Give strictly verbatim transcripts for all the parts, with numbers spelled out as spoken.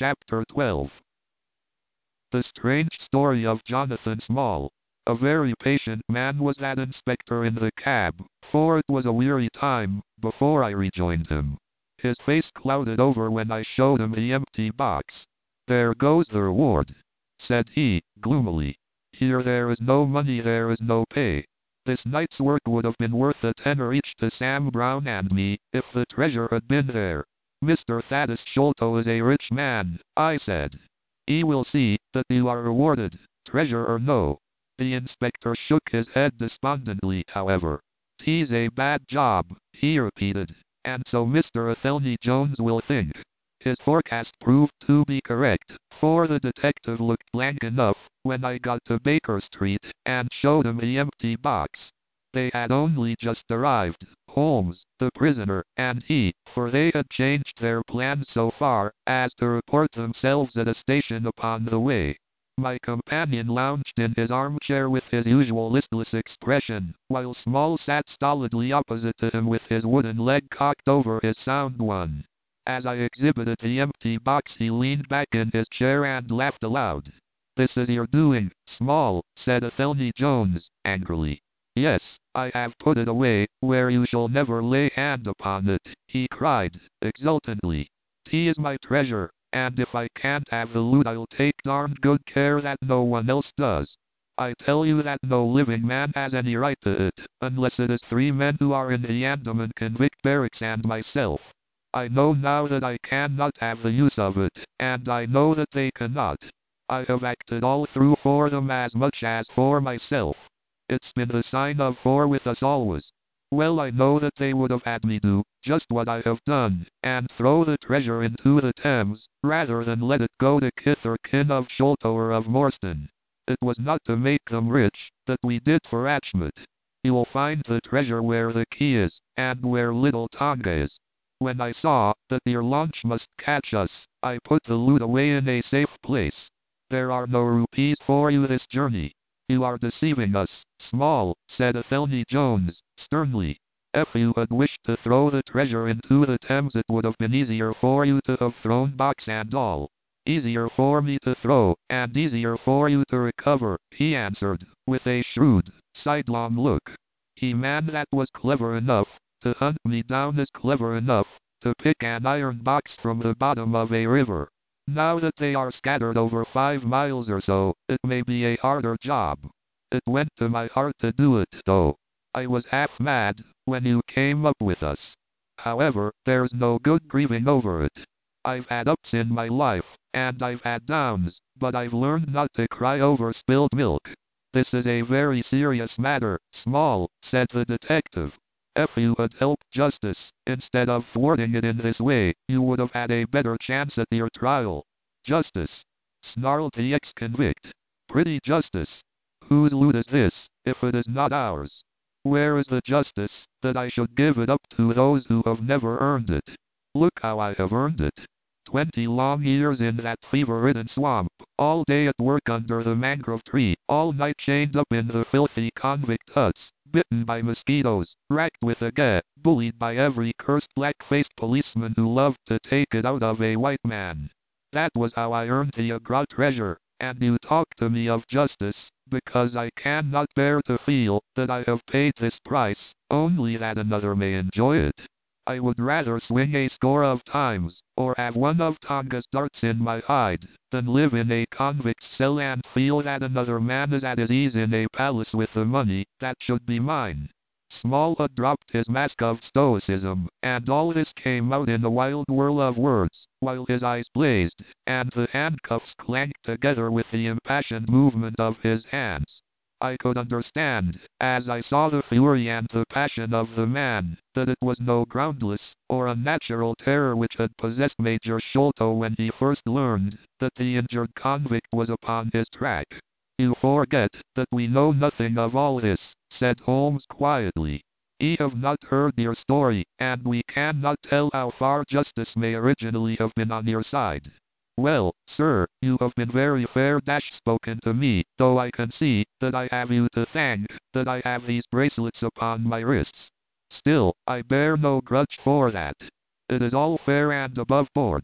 Chapter twelve. The Strange Story of Jonathan Small. A very patient man was that inspector in the cab, for it was a weary time before I rejoined him. His face clouded over when I showed him the empty box. "There goes the reward," said he, gloomily. "Here there is no money, there is no pay. This night's work would have been worth a tenner each to Sam Brown and me, if the treasure had been there." "Mister Thaddeus Sholto is a rich man," I said. "He will see that you are rewarded, treasure or no." The inspector shook his head despondently, however. "'Tis a bad job," he repeated, "and so Mister Athelney Jones will think." His forecast proved to be correct, for the detective looked blank enough when I got to Baker Street and showed him the empty box. They had only just arrived, Holmes, the prisoner, and he, for they had changed their plans so far as to report themselves at a station upon the way. My companion lounged in his armchair with his usual listless expression, while Small sat stolidly opposite to him with his wooden leg cocked over his sound one. As I exhibited the empty box, he leaned back in his chair and laughed aloud. "This is your doing, Small," said Athelney Jones, angrily. "Yes, I have put it away, where you shall never lay hand upon it," he cried, exultantly. "'T is my treasure, and if I can't have the loot I'll take darned good care that no one else does. I tell you that no living man has any right to it, unless it is three men who are in the Andaman convict barracks and myself. I know now that I cannot have the use of it, and I know that they cannot. I have acted all through for them as much as for myself. It's been the sign of four with us always. Well, I know that they would have had me do just what I have done, and throw the treasure into the Thames, rather than let it go to kith or kin of Sholto or of Morstan. It was not to make them rich that we did for Achmet. You will find the treasure where the key is, and where Little Tonga is. When I saw that your launch must catch us, I put the loot away in a safe place. There are no rupees for you this journey." "You are deceiving us, Small," said Athelney Jones, sternly. "If you had wished to throw the treasure into the Thames, it would have been easier for you to have thrown box and all." "Easier for me to throw, and easier for you to recover," he answered, with a shrewd, sidelong look. "He man that was clever enough to hunt me down is clever enough to pick an iron box from the bottom of a river. Now that they are scattered over five miles or so, it may be a harder job. It went to my heart to do it, though. I was half mad when you came up with us. However, there's no good grieving over it. I've had ups in my life, and I've had downs, but I've learned not to cry over spilled milk." "This is a very serious matter, Small," said the detective. "If you had helped justice, instead of thwarting it in this way, you would have had a better chance at your trial." "Justice?" snarled the ex-convict. "Pretty justice. Whose loot is this, if it is not ours? Where is the justice that I should give it up to those who have never earned it? Look how I have earned it. Twenty long years in that fever-ridden swamp, all day at work under the mangrove tree, all night chained up in the filthy convict huts, bitten by mosquitoes, racked with ague, bullied by every cursed black-faced policeman who loved to take it out of a white man. That was how I earned the Agra treasure, and you talk to me of justice, because I cannot bear to feel that I have paid this price, only that another may enjoy it. I would rather swing a score of times, or have one of Tonga's darts in my hide, than live in a convict's cell and feel that another man is at his ease in a palace with the money that should be mine." Small had dropped his mask of stoicism, and all this came out in a wild whirl of words, while his eyes blazed, and the handcuffs clanked together with the impassioned movement of his hands. I could understand, as I saw the fury and the passion of the man, that it was no groundless or unnatural terror which had possessed Major Sholto when he first learned that the injured convict was upon his track. "You forget that we know nothing of all this," said Holmes quietly. "We have not heard your story, and we cannot tell how far justice may originally have been on your side. Well, sir, you have been very fair-spoken to me, though I can see that I have you to thank, that I have these bracelets upon my wrists. Still, I bear no grudge for that. It is all fair and above board.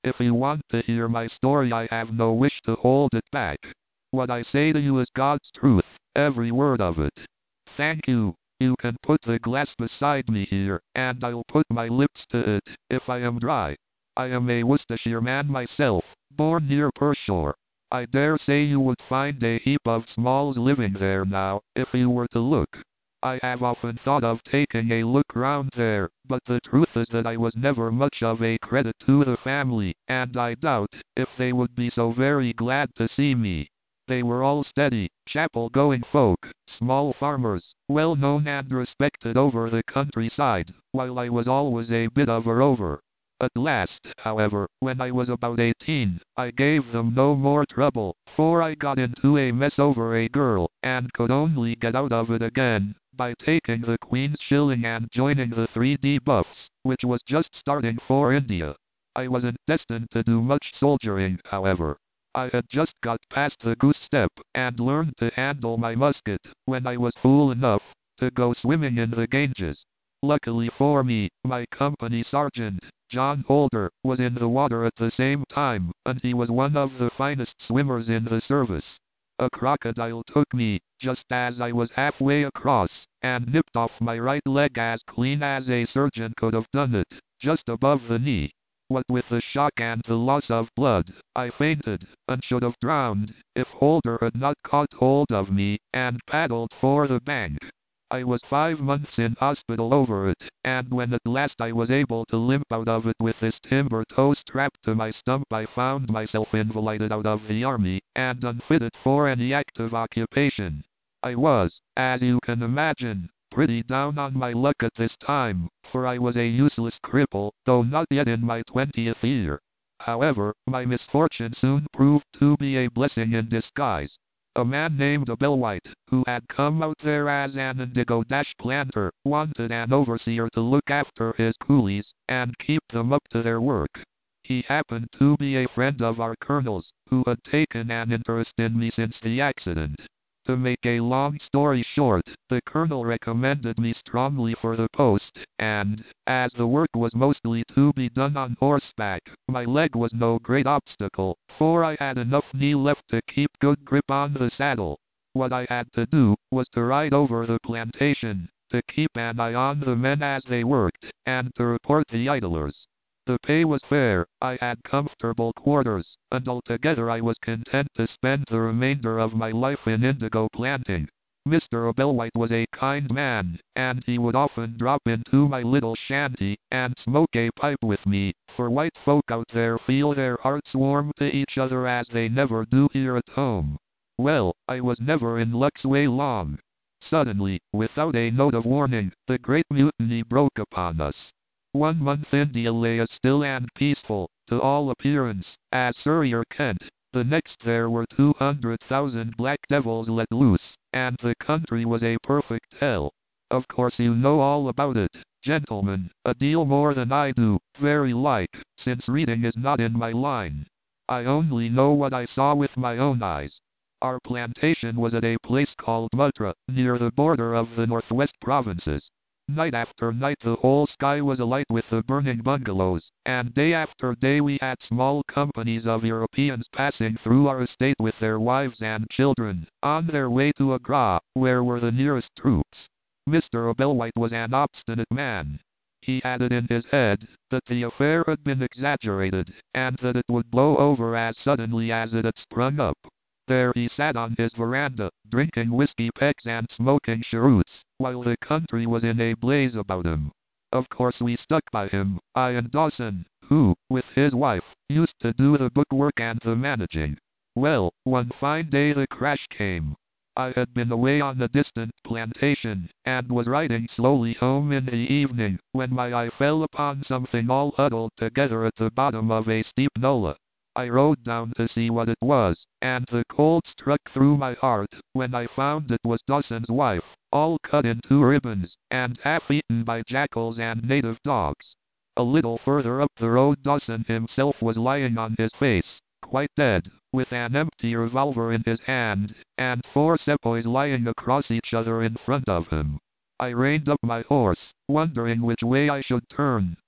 If you want to hear my story, I have no wish to hold it back. What I say to you is God's truth, every word of it. Thank you. You can put the glass beside me here, and I'll put my lips to it, if I am dry. I am a Worcestershire man myself, born near Pershore. I dare say you would find a heap of Smalls living there now, if you were to look. I have often thought of taking a look round there, but the truth is that I was never much of a credit to the family, and I doubt if they would be so very glad to see me. They were all steady, chapel-going folk, small farmers, well known and respected over the countryside, while I was always a bit of a rover. At last, however, when I was about eighteen, I gave them no more trouble, for I got into a mess over a girl, and could only get out of it again by taking the Queen's shilling and joining the three D Buffs, which was just starting for India. I wasn't destined to do much soldiering, however. I had just got past the goose step, and learned to handle my musket, when I was fool enough to go swimming in the Ganges. Luckily for me, my company sergeant, John Holder, was in the water at the same time, and he was one of the finest swimmers in the service. A crocodile took me, just as I was halfway across, and nipped off my right leg as clean as a surgeon could have done it, just above the knee. What with the shock and the loss of blood, I fainted, and should have drowned, if Holder had not caught hold of me, and paddled for the bank. I was five months in hospital over it, and when at last I was able to limp out of it with this timber toe strapped to my stump, I found myself invalided out of the army, and unfitted for any active occupation. I was, as you can imagine, pretty down on my luck at this time, for I was a useless cripple, though not yet in my twentieth year. However, my misfortune soon proved to be a blessing in disguise. A man named Abelwhite, who had come out there as an indigo dash planter, wanted an overseer to look after his coolies, and keep them up to their work. He happened to be a friend of our colonel's, who had taken an interest in me since the accident. To make a long story short, the colonel recommended me strongly for the post, and, as the work was mostly to be done on horseback, my leg was no great obstacle, for I had enough knee left to keep good grip on the saddle. What I had to do was to ride over the plantation, to keep an eye on the men as they worked, and to report the idlers. The pay was fair, I had comfortable quarters, and altogether I was content to spend the remainder of my life in indigo planting. Mister Abelwhite was a kind man, and he would often drop into my little shanty, and smoke a pipe with me, for white folk out there feel their hearts warm to each other as they never do here at home. Well, I was never in luck's way long. Suddenly, without a note of warning, the Great Mutiny broke upon us. One month India lay as still and peaceful, to all appearance, as Surrey or Kent. The next there were two hundred thousand black devils let loose, and the country was a perfect hell. Of course you know all about it, gentlemen, a deal more than I do, very like, since reading is not in my line. I only know what I saw with my own eyes. Our plantation was at a place called Muttra, near the border of the northwest provinces. Night after night the whole sky was alight with the burning bungalows, and day after day we had small companies of Europeans passing through our estate with their wives and children, on their way to Agra, where were the nearest troops. Mister Abelwhite was an obstinate man. He had it in his head that the affair had been exaggerated, and that it would blow over as suddenly as it had sprung up. There he sat on his veranda, drinking whiskey pecks and smoking cheroots, while the country was in a blaze about him. Of course we stuck by him, I and Dawson, who, with his wife, used to do the bookwork and the managing. Well, one fine day the crash came. I had been away on a distant plantation, and was riding slowly home in the evening, when my eye fell upon something all huddled together at the bottom of a steep nullah. I rode down to see what it was, and the cold struck through my heart when I found it was Dawson's wife, all cut into ribbons, and half eaten by jackals and native dogs. A little further up the road Dawson himself was lying on his face, quite dead, with an empty revolver in his hand, and four sepoys lying across each other in front of him. I reined up my horse, wondering which way I should turn,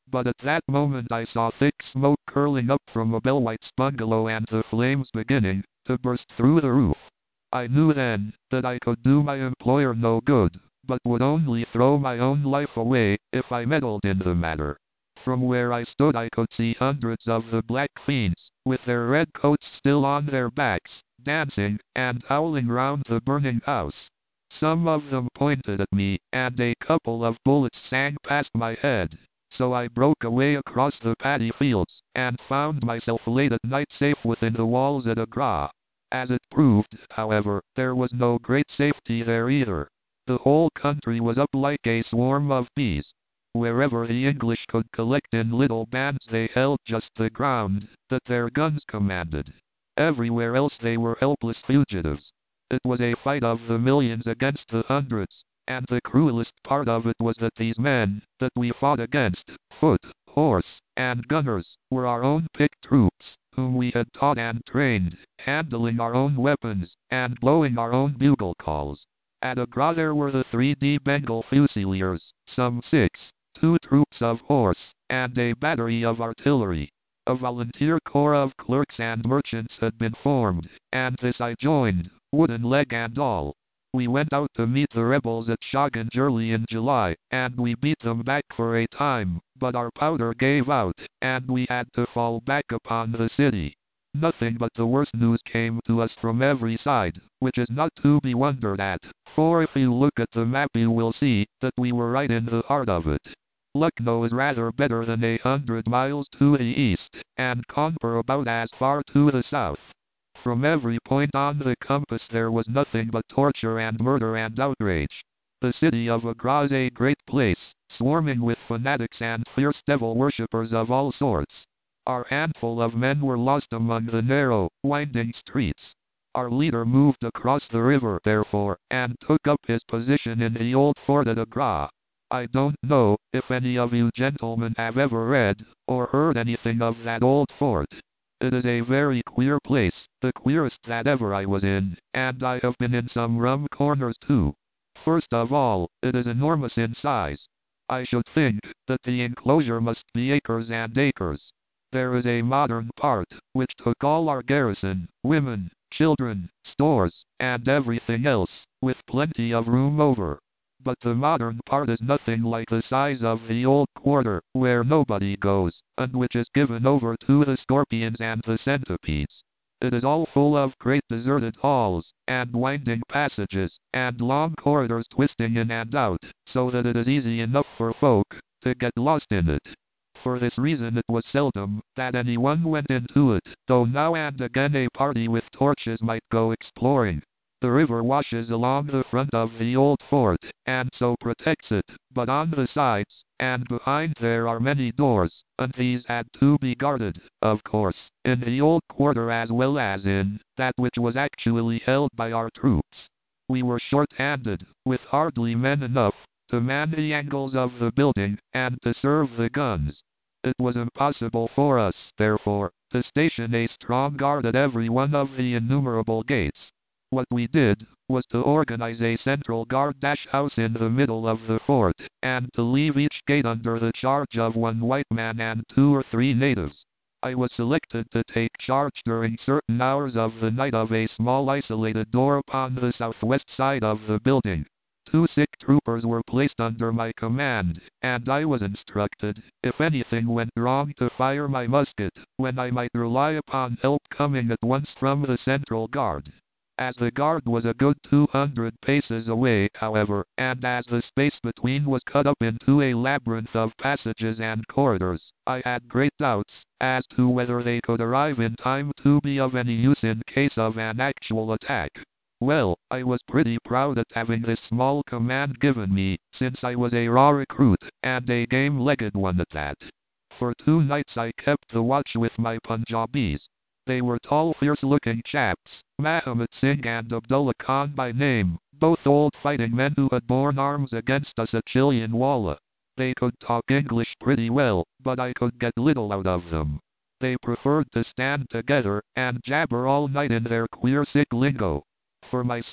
But at that moment I saw thick smoke curling up from Abelwhite's bungalow and the flames beginning to burst through the roof. I knew then that I could do my employer no good, but would only throw my own life away if I meddled in the matter. From where I stood I could see hundreds of the black fiends, with their red coats still on their backs, dancing and howling round the burning house. Some of them pointed at me, and a couple of bullets sang past my head. So I broke away across the paddy fields, and found myself late at night safe within the walls at Agra. As it proved, however, there was no great safety there either. The whole country was up like a swarm of bees. Wherever the English could collect in little bands they held just the ground that their guns commanded. Everywhere else they were helpless fugitives. It was a fight of the millions against the hundreds, and the cruelest part of it was that these men that we fought against, foot, horse, and gunners, were our own picked troops, whom we had taught and trained, handling our own weapons, and blowing our own bugle calls. At Agra there were the three D Bengal Fusiliers, some six, two troops of horse, and a battery of artillery. A volunteer corps of clerks and merchants had been formed, and this I joined, wooden leg and all. We went out to meet the rebels at Shahganj early in July, and we beat them back for a time, but our powder gave out, and we had to fall back upon the city. Nothing but the worst news came to us from every side, which is not to be wondered at, for if you look at the map you will see that we were right in the heart of it. Lucknow is rather better than a hundred miles to the east, and Kanpur about as far to the south. From every point on the compass there was nothing but torture and murder and outrage. The city of Agra is a great place, swarming with fanatics and fierce devil worshippers of all sorts. Our handful of men were lost among the narrow, winding streets. Our leader moved across the river, therefore, and took up his position in the old fort at Agra. I don't know if any of you gentlemen have ever read or heard anything of that old fort. It is a very queer place, the queerest that ever I was in, and I have been in some rum corners too. First of all, it is enormous in size. I should think that the enclosure must be acres and acres. There is a modern part, which took all our garrison, women, children, stores, and everything else, with plenty of room over. But the modern part is nothing like the size of the old quarter, where nobody goes, and which is given over to the scorpions and the centipedes. It is all full of great deserted halls, and winding passages, and long corridors twisting in and out, so that it is easy enough for folk to get lost in it. For this reason it was seldom that anyone went into it, though now and again a party with torches might go exploring. The river washes along the front of the old fort, and so protects it, but on the sides and behind there are many doors, and these had to be guarded, of course, in the old quarter as well as in that which was actually held by our troops. We were short-handed, with hardly men enough to man the angles of the building and to serve the guns. It was impossible for us, therefore, to station a strong guard at every one of the innumerable gates. What we did was to organize a central guard dash house in the middle of the fort, and to leave each gate under the charge of one white man and two or three natives. I was selected to take charge during certain hours of the night of a small isolated door upon the southwest side of the building. Two sick troopers were placed under my command, and I was instructed, if anything went wrong, to fire my musket, when I might rely upon help coming at once from the central guard. As the guard was a good two hundred paces away, however, and as the space between was cut up into a labyrinth of passages and corridors, I had great doubts as to whether they could arrive in time to be of any use in case of an actual attack. Well, I was pretty proud at having this small command given me, since I was a raw recruit, and a game-legged one at that. For two nights I kept the watch with my Punjabis. They were tall, fierce-looking chaps, Mahomet Singh and Abdullah Khan by name, both old fighting men who had borne arms against us at Chilianwala. They could talk English pretty well, but I could get little out of them. They preferred to stand together and jabber all night in their queer Sikh lingo. For myself,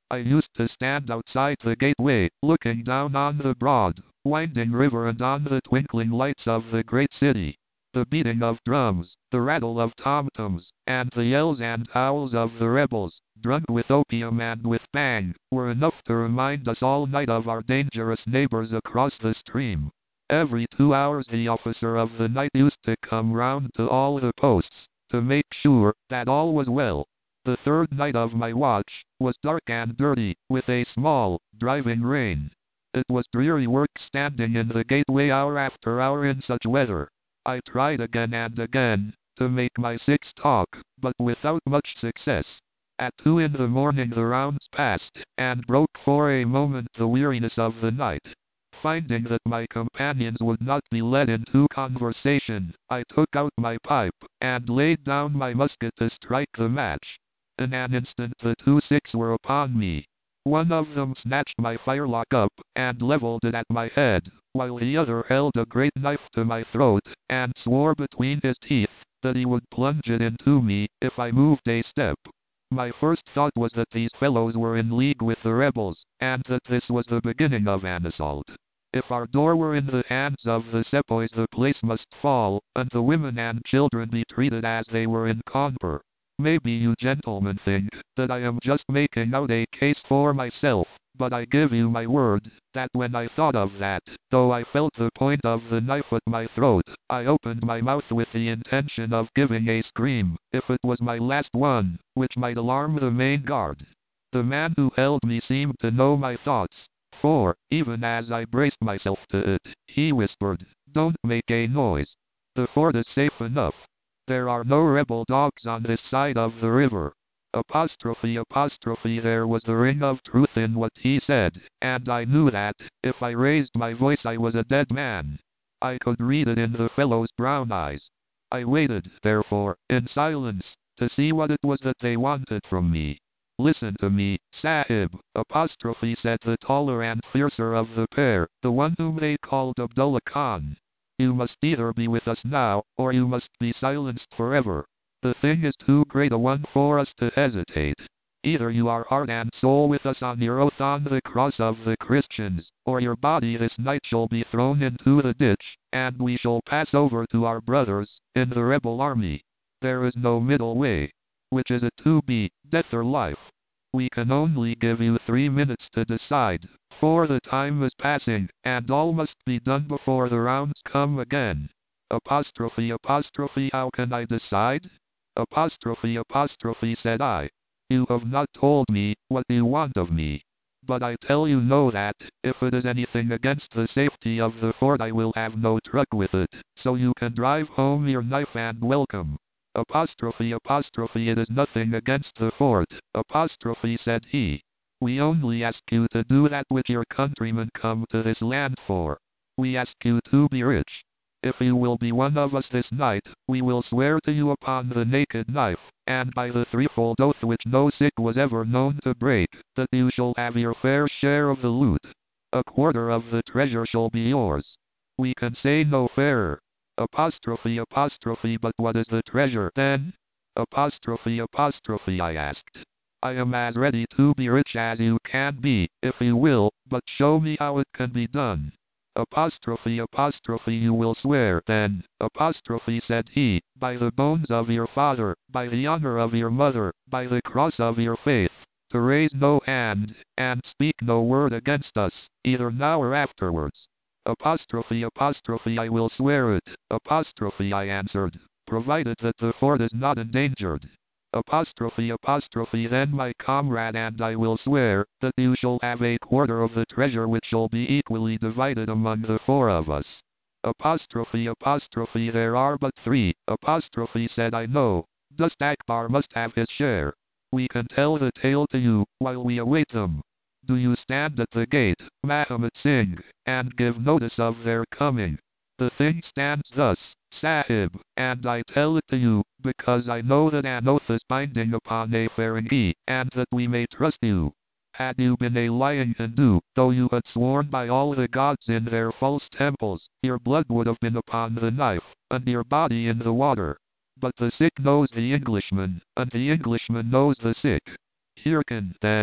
I used to stand outside the gateway, looking down on the broad, winding river and on the twinkling lights of the great city. The beating of drums, the rattle of tom-toms, and the yells and howls of the rebels, drunk with opium and with bang, were enough to remind us all night of our dangerous neighbors across the stream. Every two hours the officer of the night used to come round to all the posts, to make sure that all was well. The third night of my watch was dark and dirty, with a small, driving rain. It was dreary work standing in the gateway hour after hour in such weather. I tried again and again to make my six talk, but without much success. At two in the morning the rounds passed, and broke for a moment the weariness of the night. Finding that my companions would not be led into conversation, I took out my pipe, and laid down my musket to strike the match. In an instant the two six were upon me. One of them snatched my firelock up, and leveled it at my head, while the other held a great knife to my throat, and swore between his teeth that he would plunge it into me if I moved a step. My first thought was that these fellows were in league with the rebels, and that this was the beginning of an assault. If our door were in the hands of the sepoys the place must fall, and the women and children be treated as they were in Cawnpur. Maybe you gentlemen think that I am just making out a case for myself, but I give you my word that when I thought of that, though I felt the point of the knife at my throat, I opened my mouth with the intention of giving a scream, if it was my last one, which might alarm the main guard. The man who held me seemed to know my thoughts, for, even as I braced myself to it, he whispered, "Don't make a noise. The fort is safe enough. There are no rebel dogs on this side of the river." Apostrophe apostrophe there was the ring of truth in what he said, and I knew that, if I raised my voice I was a dead man. I could read it in the fellow's brown eyes. I waited, therefore, in silence, to see what it was that they wanted from me. "Listen to me, Sahib," apostrophe said the taller and fiercer of the pair, the one whom they called Abdullah Khan. "You must either be with us now, or you must be silenced forever. The thing is too great a one for us to hesitate. Either you are heart and soul with us on your oath on the cross of the Christians, or your body this night shall be thrown into the ditch, and we shall pass over to our brothers in the rebel army. There is no middle way. Which is it to be, death or life? We can only give you three minutes to decide, for the time is passing, and all must be done before the rounds come again." Apostrophe apostrophe how can I decide? Apostrophe apostrophe said I. "You have not told me what you want of me. But I tell you know that, if it is anything against the safety of the fort I will have no truck with it, so you can drive home your knife and welcome." Apostrophe apostrophe it is nothing against the fort, apostrophe said he. "We only ask you to do that which your countrymen come to this land for. We ask you to be rich. If you will be one of us this night, we will swear to you upon the naked knife, and by the threefold oath which no Sikh was ever known to break, that you shall have your fair share of the loot. A quarter of the treasure shall be yours. We can say no fairer." Apostrophe apostrophe but what is the treasure then? Apostrophe apostrophe I asked. "I am as ready to be rich as you can be, if you will, but show me how it can be done." Apostrophe apostrophe you will swear then, apostrophe said he, "by the bones of your father, by the honor of your mother, by the cross of your faith, to raise no hand, and speak no word against us, either now or afterwards." Apostrophe apostrophe I will swear it, apostrophe I answered, "provided that the fort is not endangered." Apostrophe apostrophe then my comrade and I will swear, that you shall have a quarter of the treasure which shall be equally divided among the four of us. Apostrophe apostrophe there are but three, apostrophe said I know, Dust Akbar must have his share. We can tell the tale to you, while we await them. Do you stand at the gate, Mahomet Singh, and give notice of their coming. The thing stands thus, Sahib, and I tell it to you, because I know that an oath is binding upon a Ferengi, and that we may trust you. Had you been a lying Hindu, though you had sworn by all the gods in their false temples, your blood would have been upon the knife, and your body in the water. But the Sikh knows the Englishman, and the Englishman knows the Sikh. Hearken, then,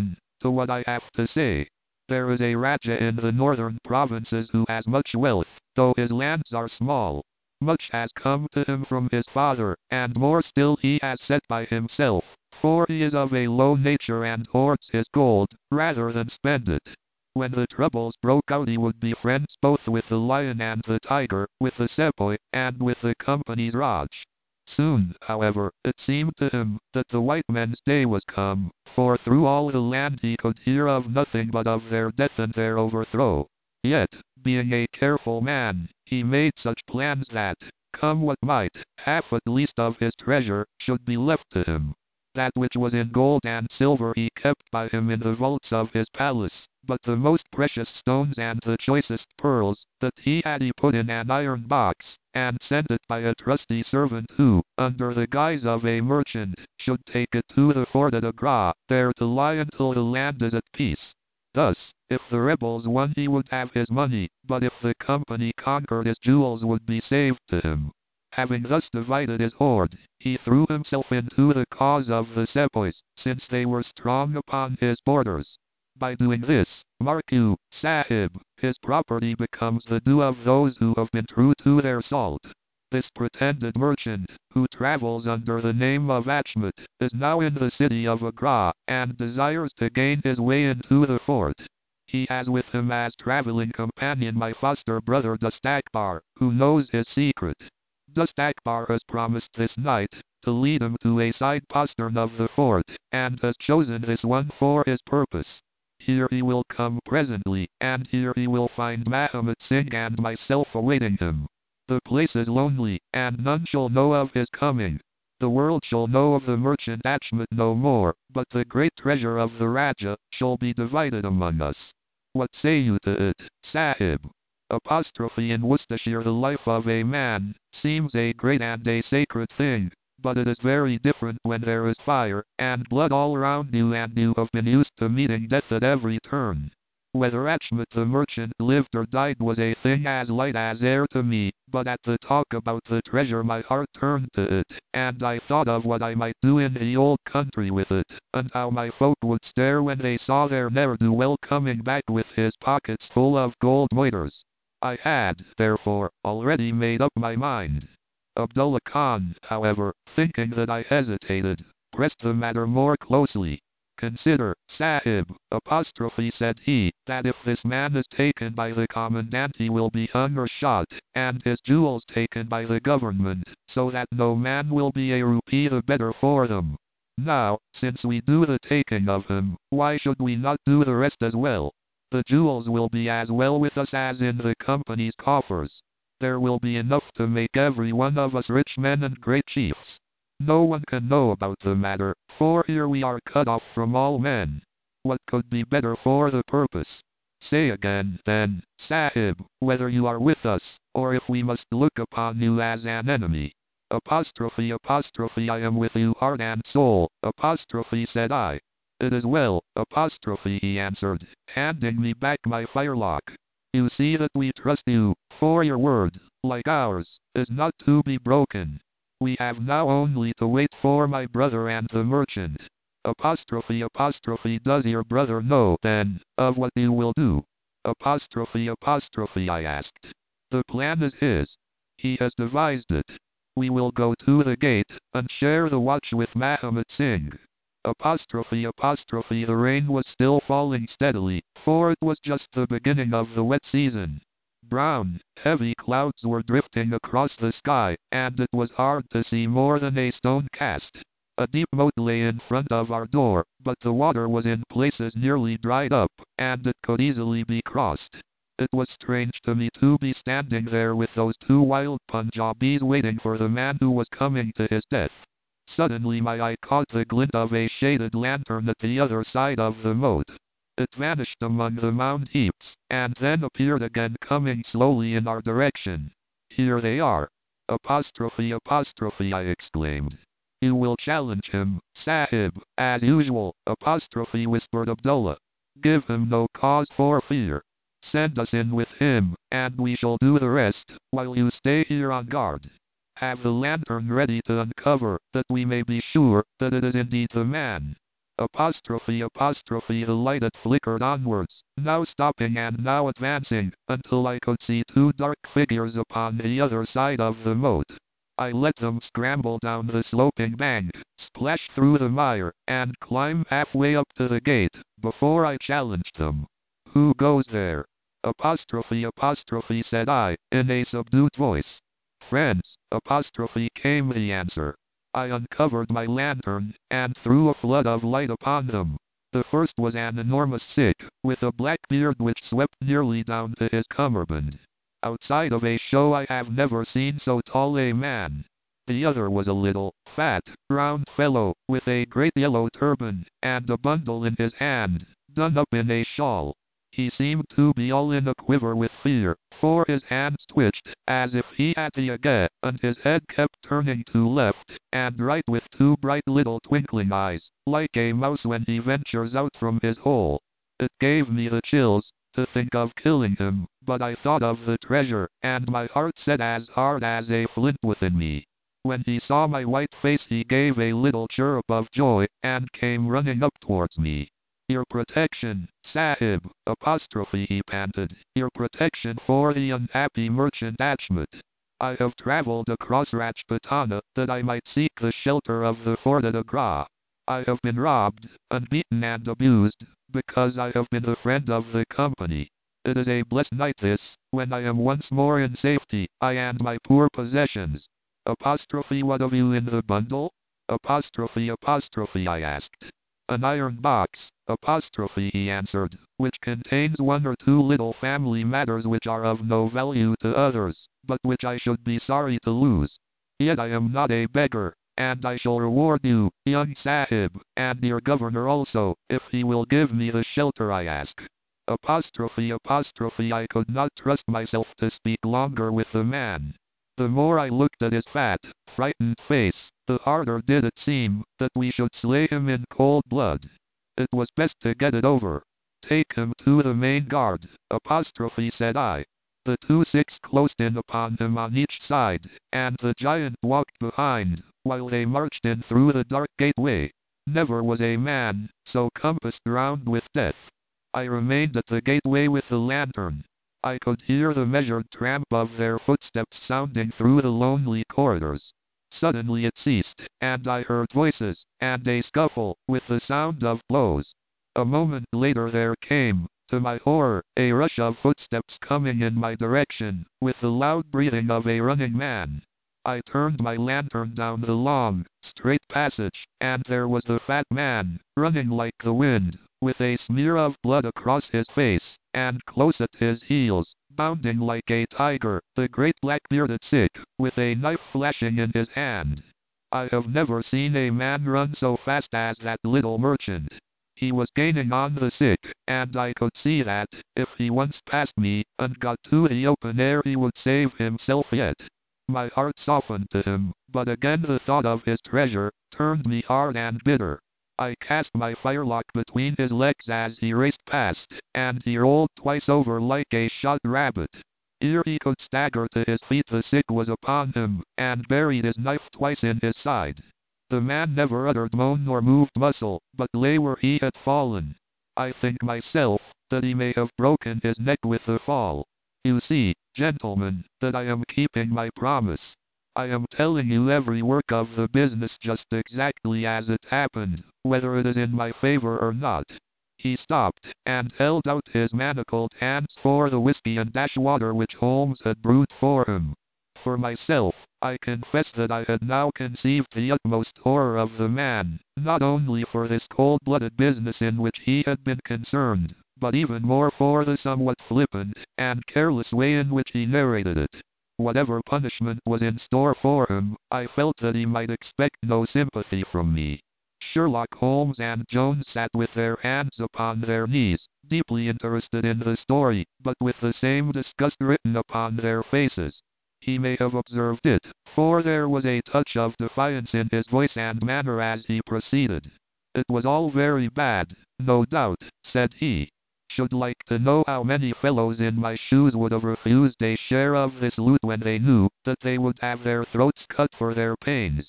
to what I have to say. There is a Raja in the northern provinces who has much wealth, though his lands are small. Much has come to him from his father, and more still he has set by himself, for he is of a low nature and hoards his gold, rather than spend it. When the troubles broke out he would be friends both with the lion and the tiger, with the sepoy, and with the company's Raj. Soon, however, it seemed to him that the white men's day was come, for through all the land he could hear of nothing but of their death and their overthrow. Yet, being a careful man, he made such plans that, come what might, half at least of his treasure should be left to him. That which was in gold and silver he kept by him in the vaults of his palace, but the most precious stones and the choicest pearls, that he had he put in an iron box, and sent it by a trusty servant who, under the guise of a merchant, should take it to the fort at Agra, there to lie until the land is at peace. Thus, if the rebels won he would have his money, but if the company conquered his jewels would be saved to him. Having thus divided his hoard, he threw himself into the cause of the sepoys, since they were strong upon his borders. By doing this, mark you, Sahib, his property becomes the due of those who have been true to their salt. This pretended merchant, who travels under the name of Achmet, is now in the city of Agra, and desires to gain his way into the fort. He has with him as traveling companion my foster brother Dastakbar, who knows his secret. Dastakbar has promised this night to lead him to a side postern of the fort, and has chosen this one for his purpose. Here he will come presently, and here he will find Mahomet Singh and myself awaiting him. The place is lonely, and none shall know of his coming. The world shall know of the merchant Achmet no more, but the great treasure of the Raja shall be divided among us. What say you to it, Sahib? Apostrophe in Worcestershire. The life of a man seems a great and a sacred thing, but it is very different when there is fire and blood all around you and you have been used to meeting death at every turn. Whether Achmet the merchant lived or died was a thing as light as air to me, but at the talk about the treasure my heart turned to it, and I thought of what I might do in the old country with it, and how my folk would stare when they saw their ne'er-do-well coming back with his pockets full of gold moidores. I had, therefore, already made up my mind. Abdullah Khan, however, thinking that I hesitated, pressed the matter more closely. Consider, Sahib, apostrophe said he, that if this man is taken by the commandant he will be hung or shot, and his jewels taken by the government, so that no man will be a rupee the better for them. Now, since we do the taking of him, why should we not do the rest as well? The jewels will be as well with us as in the company's coffers. There will be enough to make every one of us rich men and great chiefs. No one can know about the matter, for here we are cut off from all men. What could be better for the purpose? Say again, then, Sahib, whether you are with us, or if we must look upon you as an enemy. Apostrophe apostrophe I am with you heart and soul, apostrophe said I. It is well, apostrophe he answered, handing me back my firelock. You see that we trust you, for your word, like ours, is not to be broken. We have now only to wait for my brother and the merchant. Apostrophe apostrophe does your brother know, then, of what you will do? Apostrophe apostrophe I asked. The plan is his. He has devised it. We will go to the gate, and share the watch with Mahomet Singh. Apostrophe apostrophe the rain was still falling steadily, for it was just the beginning of the wet season. Brown, heavy clouds were drifting across the sky, and it was hard to see more than a stone cast. A deep moat lay in front of our door, but the water was in places nearly dried up, and it could easily be crossed. It was strange to me to be standing there with those two wild Punjabis waiting for the man who was coming to his death. Suddenly my eye caught the glint of a shaded lantern at the other side of the moat. It vanished among the mound heaps, and then appeared again coming slowly in our direction. Here they are. Apostrophe apostrophe I exclaimed. You will challenge him, Sahib, as usual, apostrophe whispered Abdullah. Give him no cause for fear. Send us in with him, and we shall do the rest, while you stay here on guard. Have the lantern ready to uncover, that we may be sure that it is indeed the man. Apostrophe apostrophe the light it flickered onwards, now stopping and now advancing, until I could see two dark figures upon the other side of the moat. I let them scramble down the sloping bank, splash through the mire, and climb halfway up to the gate, before I challenged them. Who goes there? Apostrophe apostrophe said I, in a subdued voice. Friends, apostrophe came the answer. I uncovered my lantern, and threw a flood of light upon them. The first was an enormous Sikh, with a black beard which swept nearly down to his cummerbund. Outside of a show I have never seen so tall a man. The other was a little, fat, round fellow, with a great yellow turban, and a bundle in his hand, done up in a shawl. He seemed to be all in a quiver with fear, for his hands twitched, as if he had the ague, and his head kept turning to left and right with two bright little twinkling eyes, like a mouse when he ventures out from his hole. It gave me the chills to think of killing him, but I thought of the treasure, and my heart set as hard as a flint within me. When he saw my white face he gave a little chirrup of joy, and came running up towards me. Your protection, Sahib, apostrophe he panted, your protection for the unhappy merchant Achmet. I have travelled across Rajputana, that I might seek the shelter of the fort at Agra. I have been robbed, and beaten and abused, because I have been the friend of the company. It is a blessed night this, when I am once more in safety, I and my poor possessions. Apostrophe what have you in the bundle? Apostrophe apostrophe I asked. An iron box, apostrophe he answered, which contains one or two little family matters which are of no value to others, but which I should be sorry to lose. Yet I am not a beggar, and I shall reward you, young Sahib, and your governor also, if he will give me the shelter I ask. Apostrophe apostrophe I could not trust myself to speak longer with the man. The more I looked at his fat, frightened face, the harder did it seem that we should slay him in cold blood. It was best to get it over. Take him to the main guard, apostrophe said I. The two Sikhs closed in upon him on each side, and the giant walked behind, while they marched in through the dark gateway. Never was a man so compassed round with death. I remained at the gateway with the lantern. I could hear the measured tramp of their footsteps sounding through the lonely corridors. Suddenly it ceased, and I heard voices, and a scuffle, with the sound of blows. A moment later there came, to my horror, a rush of footsteps coming in my direction, with the loud breathing of a running man. I turned my lantern down the long, straight passage, and there was the fat man, running like the wind, with a smear of blood across his face, and close at his heels, bounding like a tiger, the great black-bearded Sikh, with a knife flashing in his hand. I have never seen a man run so fast as that little merchant. He was gaining on the Sikh, and I could see that, if he once passed me, and got to the open air he would save himself yet. My heart softened to him, but again the thought of his treasure turned me hard and bitter. I cast my firelock between his legs as he raced past, and he rolled twice over like a shot rabbit. Ere he could stagger to his feet the Sikh was upon him, and buried his knife twice in his side. The man never uttered moan nor moved muscle, but lay where he had fallen. I think myself, that he may have broken his neck with the fall. You see, gentlemen, that I am keeping my promise. I am telling you every work of the business just exactly as it happened, whether it is in my favor or not. He stopped, and held out his manacled hands for the whiskey and dash water which Holmes had brewed for him. For myself, I confess that I had now conceived the utmost horror of the man, not only for this cold-blooded business in which he had been concerned, but even more for the somewhat flippant and careless way in which he narrated it. Whatever punishment was in store for him, I felt that he might expect no sympathy from me. Sherlock Holmes and Jones sat with their hands upon their knees, deeply interested in the story, but with the same disgust written upon their faces. He may have observed it, for there was a touch of defiance in his voice and manner as he proceeded. It was all very bad, no doubt, said he. Should like to know how many fellows in my shoes would have refused a share of this loot when they knew that they would have their throats cut for their pains.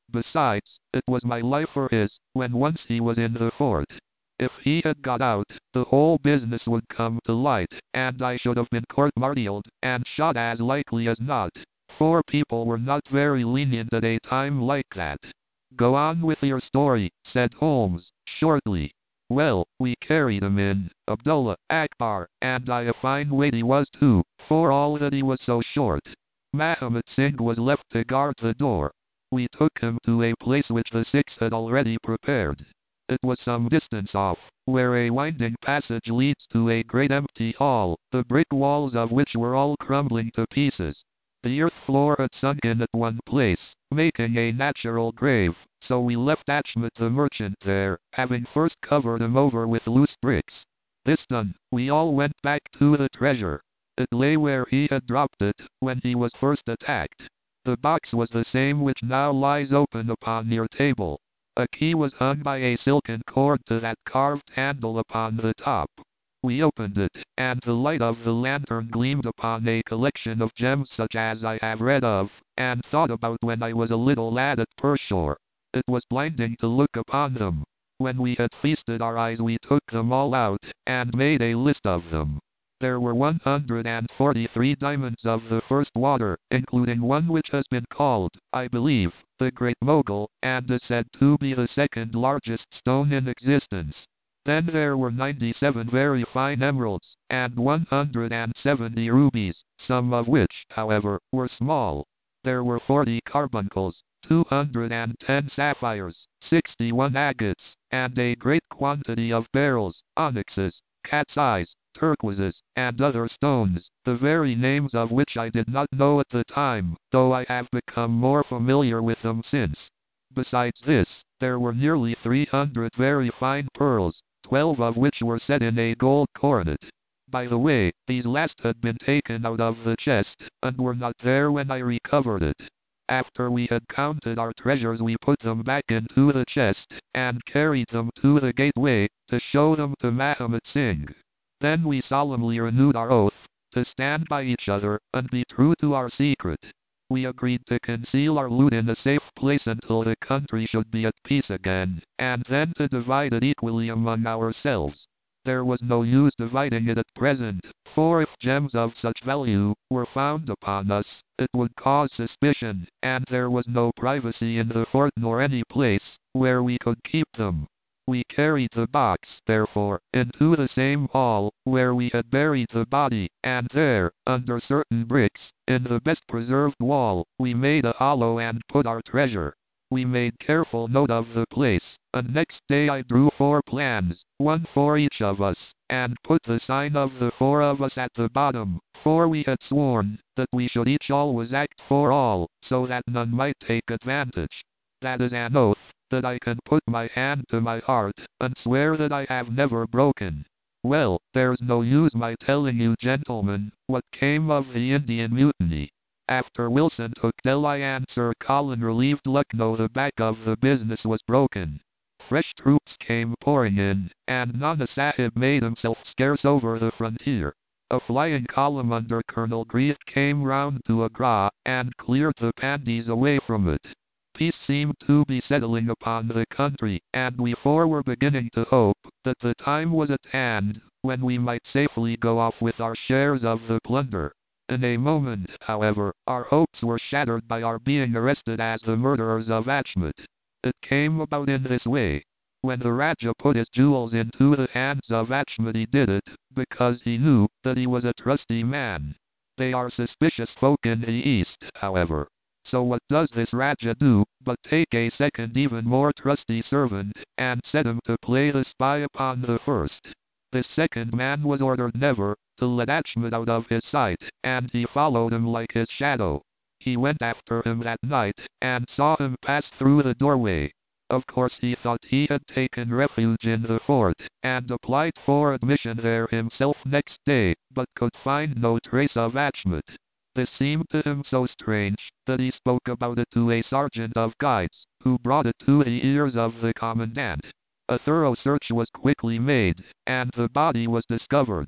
Besides, it was my life or his, when once he was in the fort. If he had got out, the whole business would come to light, and I should have been court-martialed, and shot as likely as not. For people were not very lenient at a time like that. Go on with your story, said Holmes, shortly. Well, we carried him in, Abdullah, Akbar, and I a fine weight he was too, for all that he was so short. Mahomet Singh was left to guard the door. We took him to a place which the Sikhs had already prepared. It was some distance off, where a winding passage leads to a great empty hall, the brick walls of which were all crumbling to pieces. The earth floor had sunk in at one place, making a natural grave, so we left Achmet the merchant there, having first covered him over with loose bricks. This done, we all went back to the treasure. It lay where he had dropped it, when he was first attacked. The box was the same which now lies open upon your table. A key was hung by a silken cord to that carved handle upon the top. We opened it, and the light of the lantern gleamed upon a collection of gems such as I have read of, and thought about when I was a little lad at Pershore. It was blinding to look upon them. When we had feasted our eyes we took them all out, and made a list of them. There were one hundred forty-three diamonds of the first water, including one which has been called, I believe, the Great Mogul, and is said to be the second largest stone in existence. Then there were ninety-seven very fine emeralds, and one hundred seventy rubies, some of which, however, were small. There were forty carbuncles, two hundred ten sapphires, sixty-one agates, and a great quantity of beryls, onyxes, cat's eyes, turquoises, and other stones, the very names of which I did not know at the time, though I have become more familiar with them since. Besides this, there were nearly three hundred very fine pearls, twelve of which were set in a gold coronet. By the way, these last had been taken out of the chest, and were not there when I recovered it. After we had counted our treasures we put them back into the chest, and carried them to the gateway, to show them to Mahomet Singh. Then we solemnly renewed our oath, to stand by each other, and be true to our secret. We agreed to conceal our loot in a safe place until the country should be at peace again, and then to divide it equally among ourselves. There was no use dividing it at present, for if gems of such value were found upon us, it would cause suspicion, and there was no privacy in the fort nor any place where we could keep them. We carried the box, therefore, into the same hall where we had buried the body, and there, under certain bricks, in the best preserved wall, we made a hollow and put our treasure. We made careful note of the place, and next day I drew four plans, one for each of us, and put the sign of the four of us at the bottom, for we had sworn that we should each always act for all, so that none might take advantage. That is an oath that I can put my hand to my heart, and swear that I have never broken. Well, there's no use my telling you, gentlemen, what came of the Indian Mutiny. After Wilson took Delhi and Sir Colin relieved Lucknow, the back of the business was broken. Fresh troops came pouring in, and Nana Sahib made himself scarce over the frontier. A flying column under Colonel Grieve came round to Agra, and cleared the Pandis away from it. Peace seemed to be settling upon the country, and we four were beginning to hope that the time was at hand when we might safely go off with our shares of the plunder. In a moment, however, our hopes were shattered by our being arrested as the murderers of Achmet. It came about in this way. When the Rajah put his jewels into the hands of Achmet, he did it because he knew that he was a trusty man. They are suspicious folk in the East, however. So what does this Rajah do, but take a second even more trusty servant, and set him to play the spy upon the first. This second man was ordered never to let Achmet out of his sight, and he followed him like his shadow. He went after him that night, and saw him pass through the doorway. Of course he thought he had taken refuge in the fort, and applied for admission there himself next day, but could find no trace of Achmet. This seemed to him so strange, that he spoke about it to a sergeant of guides, who brought it to the ears of the commandant. A thorough search was quickly made, and the body was discovered.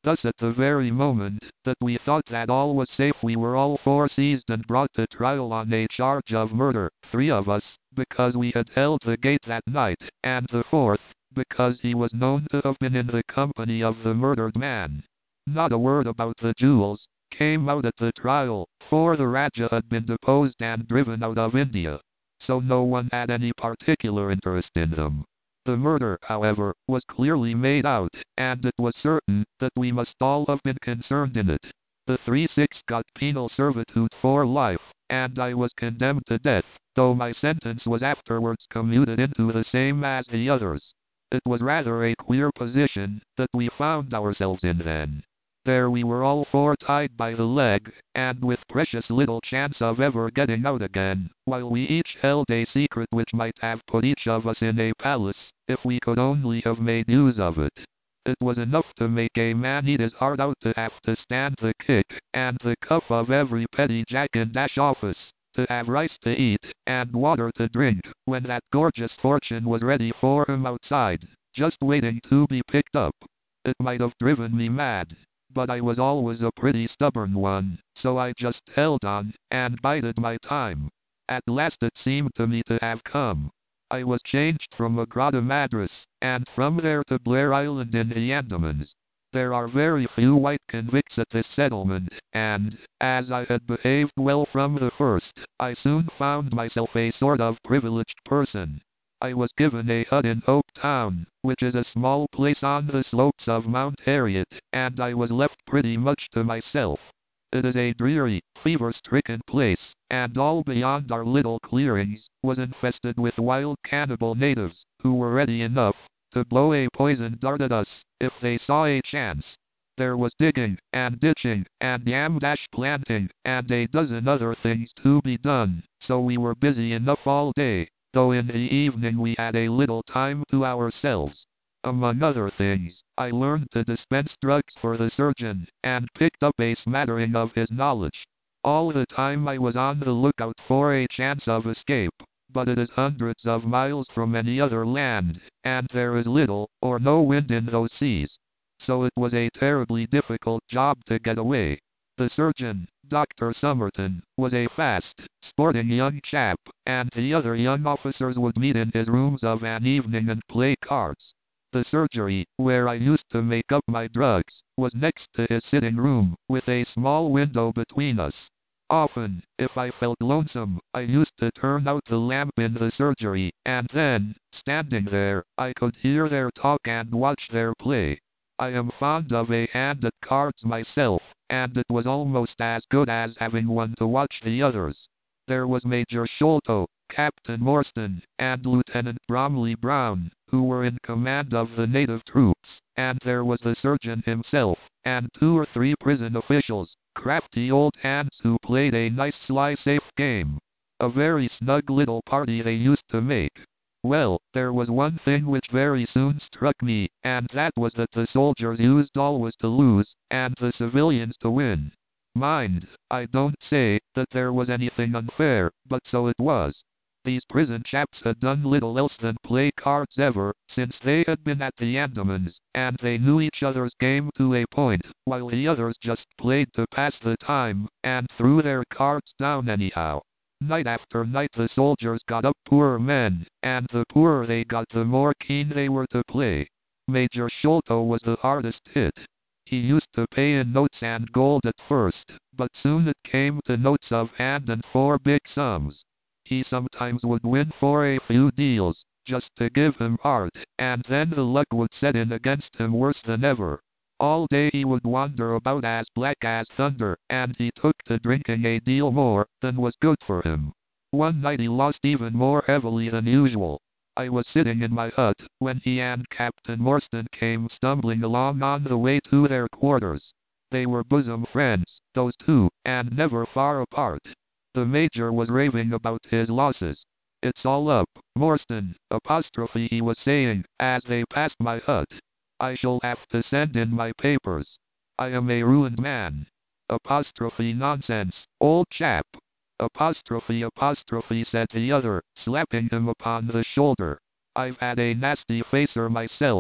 Thus at the very moment that we thought that all was safe, we were all four seized and brought to trial on a charge of murder, three of us, because we had held the gate that night, and the fourth, because he was known to have been in the company of the murdered man. Not a word about the jewels came out at the trial, for the Raja had been deposed and driven out of India, so no one had any particular interest in them. The murder, however, was clearly made out, and it was certain that we must all have been concerned in it. The three six got penal servitude for life, and I was condemned to death, though my sentence was afterwards commuted into the same as the others. It was rather a queer position that we found ourselves in then. There we were all four tied by the leg, and with precious little chance of ever getting out again, while we each held a secret which might have put each of us in a palace, if we could only have made use of it. It was enough to make a man eat his heart out to have to stand the kick and the cuff of every petty Jack and Dash office, to have rice to eat and water to drink, when that gorgeous fortune was ready for him outside, just waiting to be picked up. It might have driven me mad, but I was always a pretty stubborn one, so I just held on, and bided my time. At last it seemed to me to have come. I was changed from Agra Madras, and from there to Blair Island in the Andamans. There are very few white convicts at this settlement, and, as I had behaved well from the first, I soon found myself a sort of privileged person. I was given a hut in Hope Town, which is a small place on the slopes of Mount Harriet, and I was left pretty much to myself. It is a dreary, fever-stricken place, and all beyond our little clearings was infested with wild cannibal natives, who were ready enough to blow a poisoned dart at us, if they saw a chance. There was digging, and ditching, and yam dash planting, and a dozen other things to be done, so we were busy enough all day, though in the evening we had a little time to ourselves. Among other things, I learned to dispense drugs for the surgeon, and picked up a smattering of his knowledge. All the time I was on the lookout for a chance of escape, but it is hundreds of miles from any other land, and there is little or no wind in those seas. So it was a terribly difficult job to get away. The surgeon, Doctor Somerton, was a fast, sporting young chap, and the other young officers would meet in his rooms of an evening and play cards. The surgery, where I used to make up my drugs, was next to his sitting room, with a small window between us. Often, if I felt lonesome, I used to turn out the lamp in the surgery, and then, standing there, I could hear their talk and watch their play. I am fond of a hand at cards myself, and it was almost as good as having one to watch the others. There was Major Sholto, Captain Morstan, and Lieutenant Bromley Brown, who were in command of the native troops, and there was the surgeon himself, and two or three prison officials, crafty old hands who played a nice sly safe game. A very snug little party they used to make. Well, there was one thing which very soon struck me, and that was that the soldiers used always to lose, and the civilians to win. Mind, I don't say that there was anything unfair, but so it was. These prison chaps had done little else than play cards ever since they had been at the Andamans, and they knew each other's game to a point, while the others just played to pass the time, and threw their cards down anyhow. Night after night the soldiers got up poorer men, and the poorer they got the more keen they were to play. Major Sholto was the hardest hit. He used to pay in notes and gold at first, but soon it came to notes of hand and for big sums. He sometimes would win for a few deals, just to give him heart, and then the luck would set in against him worse than ever. All day he would wander about as black as thunder, and he took to drinking a deal more than was good for him. One night he lost even more heavily than usual. I was sitting in my hut, when he and Captain Morstan came stumbling along on the way to their quarters. They were bosom friends, those two, and never far apart. The Major was raving about his losses. "It's all up, Morstan," apostrophe he was saying, as they passed my hut. "I shall have to send in my papers. I am a ruined man." Apostrophe nonsense, old chap. Apostrophe apostrophe said the other, slapping him upon the shoulder. "I've had a nasty facer myself,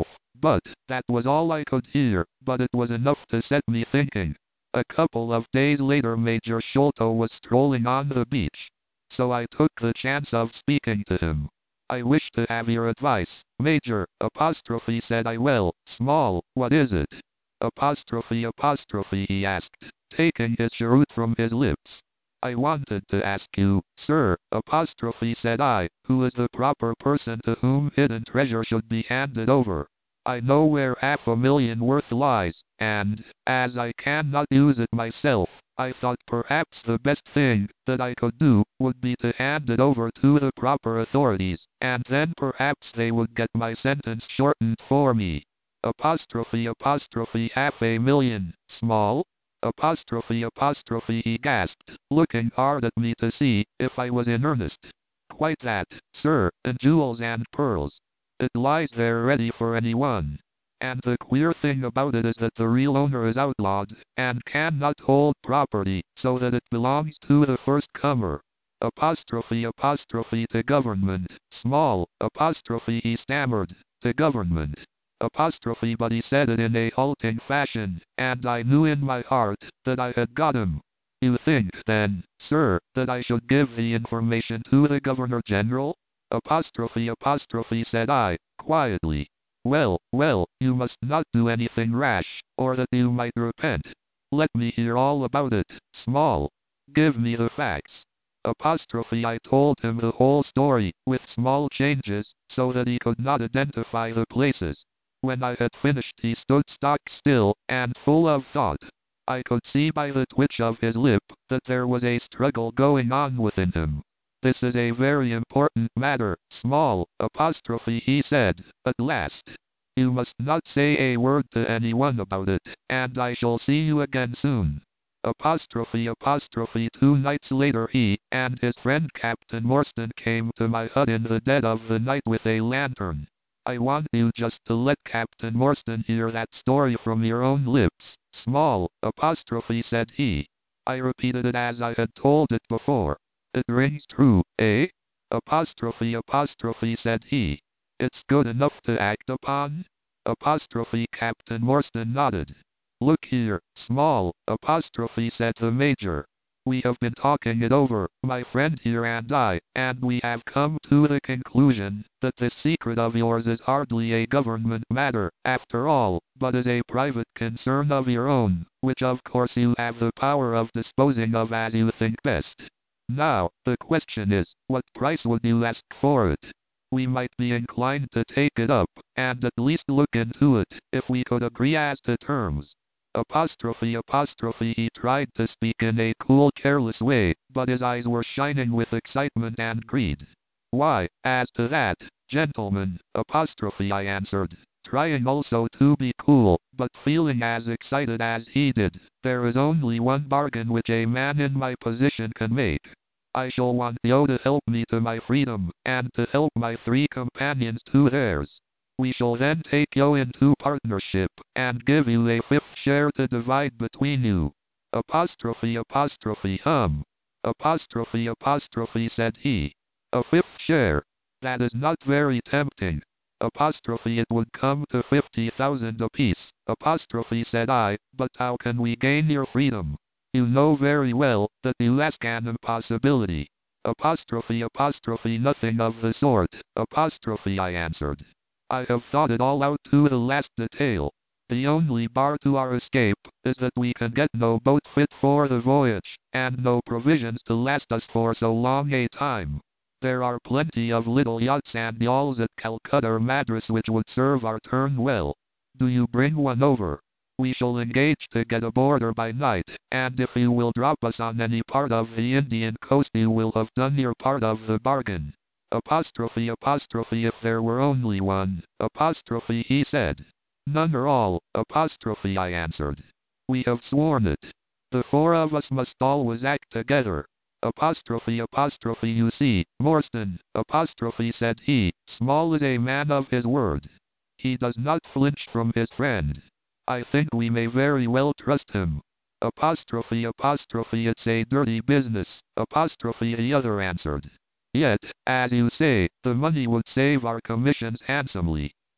But, that was all I could hear, but it was enough to set me thinking. A couple of days later Major Sholto was strolling on the beach. So I took the chance of speaking to him. I wish to have your advice, Major, apostrophe said I. Well, Small, what is it? Apostrophe apostrophe he asked, taking his cheroot from his lips. I wanted to ask you, sir, apostrophe said I, who is the proper person to whom hidden treasure should be handed over. I know where half a million worth lies, and, as I cannot use it myself, I thought perhaps the best thing that I could do would be to hand it over to the proper authorities, and then perhaps they would get my sentence shortened for me. Apostrophe apostrophe half a million, Small? Apostrophe apostrophe he gasped, looking hard at me to see if I was in earnest. Quite that, sir, and jewels and pearls. It lies there ready for anyone. And the queer thing about it is that the real owner is outlawed, and cannot hold property, so that it belongs to the first comer. Apostrophe apostrophe to government, Small, apostrophe he stammered, to government. Apostrophe but he said it in a halting fashion, and I knew in my heart that I had got him. You think, then, sir, that I should give the information to the Governor General? Apostrophe apostrophe said I, quietly. Well, well, you must not do anything rash, or that you might repent. Let me hear all about it, Small. Give me the facts. Apostrophe I told him the whole story, with small changes, so that he could not identify the places. When I had finished he stood stock still, and full of thought. I could see by the twitch of his lip, that there was a struggle going on within him. This is a very important matter, Small, apostrophe he said, at last. You must not say a word to anyone about it, and I shall see you again soon. Apostrophe apostrophe two nights later he and his friend Captain Morstan came to my hut in the dead of the night with a lantern. I want you just to let Captain Morstan hear that story from your own lips, Small, apostrophe said he. I repeated it as I had told it before. It rings true, eh? Apostrophe apostrophe said he. It's good enough to act upon? Apostrophe Captain Morstan nodded. Look here, Small, apostrophe said the Major. We have been talking it over, my friend here and I, and we have come to the conclusion that this secret of yours is hardly a government matter, after all, but is a private concern of your own, which of course you have the power of disposing of as you think best. Now, the question is, what price would you ask for it? We might be inclined to take it up, and at least look into it, if we could agree as to terms. Apostrophe apostrophe he tried to speak in a cool, careless way, but his eyes were shining with excitement and greed. Why, as to that, gentlemen, apostrophe I answered, trying also to be cool, but feeling as excited as he did, there is only one bargain which a man in my position can make. I shall want you to help me to my freedom, and to help my three companions to theirs. We shall then take you into partnership, and give you a fifth share to divide between you. Apostrophe apostrophe hum. Apostrophe apostrophe said he. A fifth share. That is not very tempting. Apostrophe it would come to fifty thousand apiece. Apostrophe said I, but how can we gain your freedom? You know very well that you ask an impossibility. Apostrophe apostrophe nothing of the sort. Apostrophe I answered. I have thought it all out to the last detail. The only bar to our escape is that we can get no boat fit for the voyage, and no provisions to last us for so long a time. There are plenty of little yachts and yawls at Calcutta or Madras which would serve our turn well. Do you bring one over? We shall engage to get aboard her by night, and if you will drop us on any part of the Indian coast you will have done your part of the bargain. Apostrophe apostrophe if there were only one, apostrophe he said. None or all, apostrophe I answered. We have sworn it. The four of us must always act together. Apostrophe apostrophe you see, Morstan, apostrophe said he, Small is a man of his word. He does not flinch from his friend. I think we may very well trust him. Apostrophe apostrophe it's a dirty business, apostrophe the other answered. Yet, as you say, the money would save our commissions handsomely.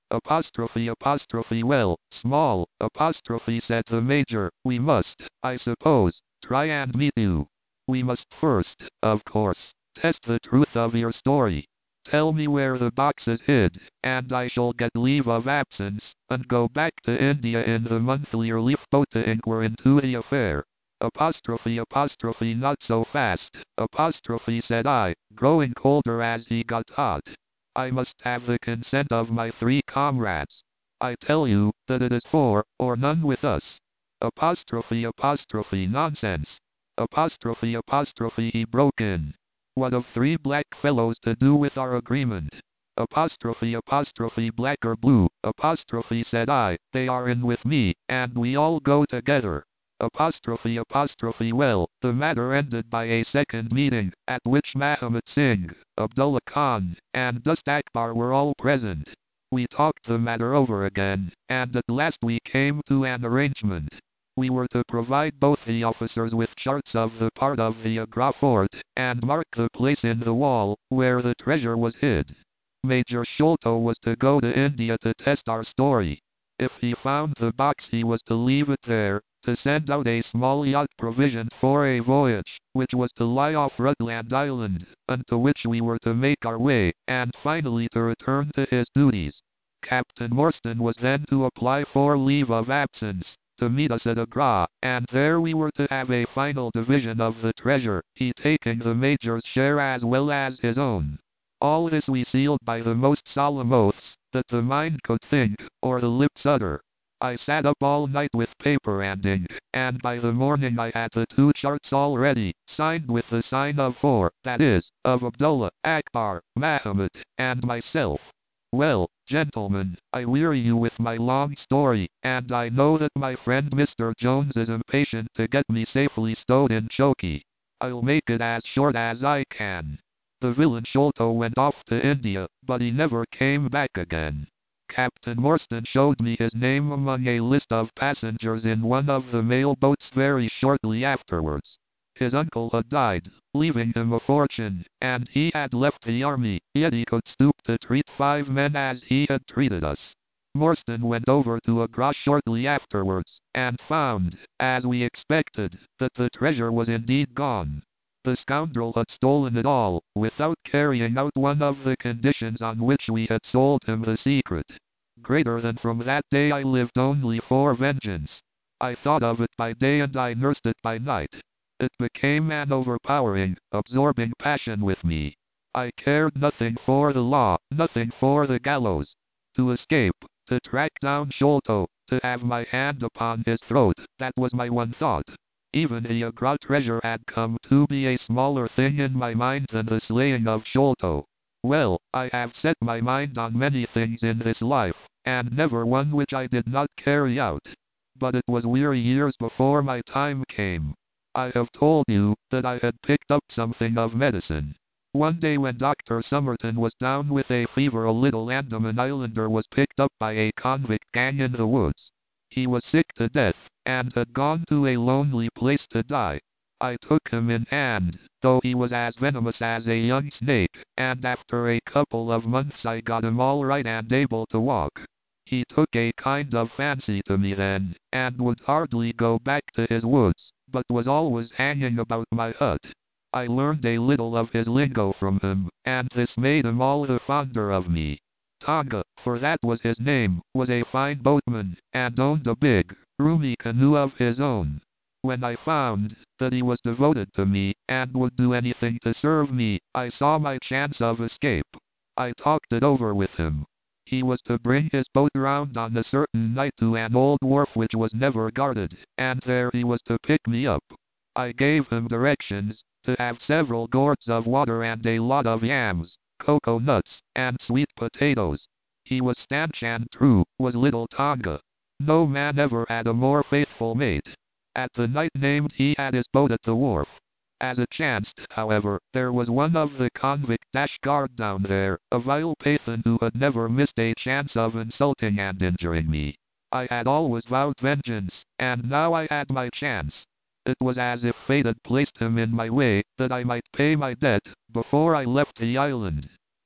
Apostrophe apostrophe well, small, apostrophe said the Major, we must, I suppose, try and meet you. We must first, of course, test the truth of your story. Tell me where the box is hid, and I shall get leave of absence, and go back to India in the monthly relief boat to inquire into the affair. Apostrophe apostrophe not so fast, apostrophe said I, growing colder as he got hot. I must have the consent of my three comrades. I tell you that it is four, or none with us. Apostrophe apostrophe nonsense. Apostrophe apostrophe he broke in. What of three black fellows to do with our agreement? Apostrophe apostrophe black or blue, apostrophe said I, they are in with me, and we all go together. Apostrophe apostrophe well, the matter ended by a second meeting, at which Mahomet Singh, Abdullah Khan, and Dust Akbar were all present. We talked the matter over again, and at last we came to an arrangement. We were to provide both the officers with charts of the part of the Agra fort, and mark the place in the wall, where the treasure was hid. Major Sholto was to go to India to test our story. If he found the box he was to leave it there, to send out a small yacht provisioned for a voyage, which was to lie off Rutland Island, unto which we were to make our way, and finally to return to his duties. Captain Morstan was then to apply for leave of absence, to meet us at Agra, and there we were to have a final division of the treasure, he taking the Major's share as well as his own. All this we sealed by the most solemn oaths, that the mind could think, or the lips utter. I sat up all night with paper and ink, and by the morning I had the two charts all ready, signed with the sign of four, that is, of Abdullah, Akbar, Mahomet, and myself. Well, gentlemen, I weary you with my long story, and I know that my friend Mister Jones is impatient to get me safely stowed in Choki. I'll make it as short as I can. The villain Sholto went off to India, but he never came back again. Captain Morstan showed me his name among a list of passengers in one of the mail boats very shortly afterwards. His uncle had died, leaving him a fortune, and he had left the army, yet he could stoop to treat five men as he had treated us. Morstan went over to Agra shortly afterwards, and found, as we expected, that the treasure was indeed gone. The scoundrel had stolen it all, without carrying out one of the conditions on which we had sold him the secret. Greater than from that day I lived only for vengeance. I thought of it by day and I nursed it by night. It became an overpowering, absorbing passion with me. I cared nothing for the law, nothing for the gallows. To escape, to track down Sholto, to have my hand upon his throat, that was my one thought. Even the Agra treasure had come to be a smaller thing in my mind than the slaying of Sholto. Well, I have set my mind on many things in this life, and never one which I did not carry out. But it was weary years before my time came. I have told you that I had picked up something of medicine. One day when Doctor Somerton was down with a fever, a little Andaman Islander was picked up by a convict gang in the woods. He was sick to death, and had gone to a lonely place to die. I took him in hand, though he was as venomous as a young snake, and after a couple of months I got him all right and able to walk. He took a kind of fancy to me then, and would hardly go back to his woods, but was always hanging about my hut. I learned a little of his lingo from him, and this made him all the fonder of me. Tonga, for that was his name, was a fine boatman, and owned a big, roomy canoe of his own. When I found that he was devoted to me, and would do anything to serve me, I saw my chance of escape. I talked it over with him. He was to bring his boat round on a certain night to an old wharf which was never guarded, and there he was to pick me up. I gave him directions to have several gourds of water and a lot of yams, cocoa nuts, and sweet potatoes. He was stanch and true, was little Tonga. No man ever had a more faithful mate. At the night named he had his boat at the wharf. As it chanced, however, there was one of the convict dash guard down there, a vile Pathan who had never missed a chance of insulting and injuring me. I had always vowed vengeance, and now I had my chance. It was as if fate had placed him in my way, that I might pay my debt, before I left the island.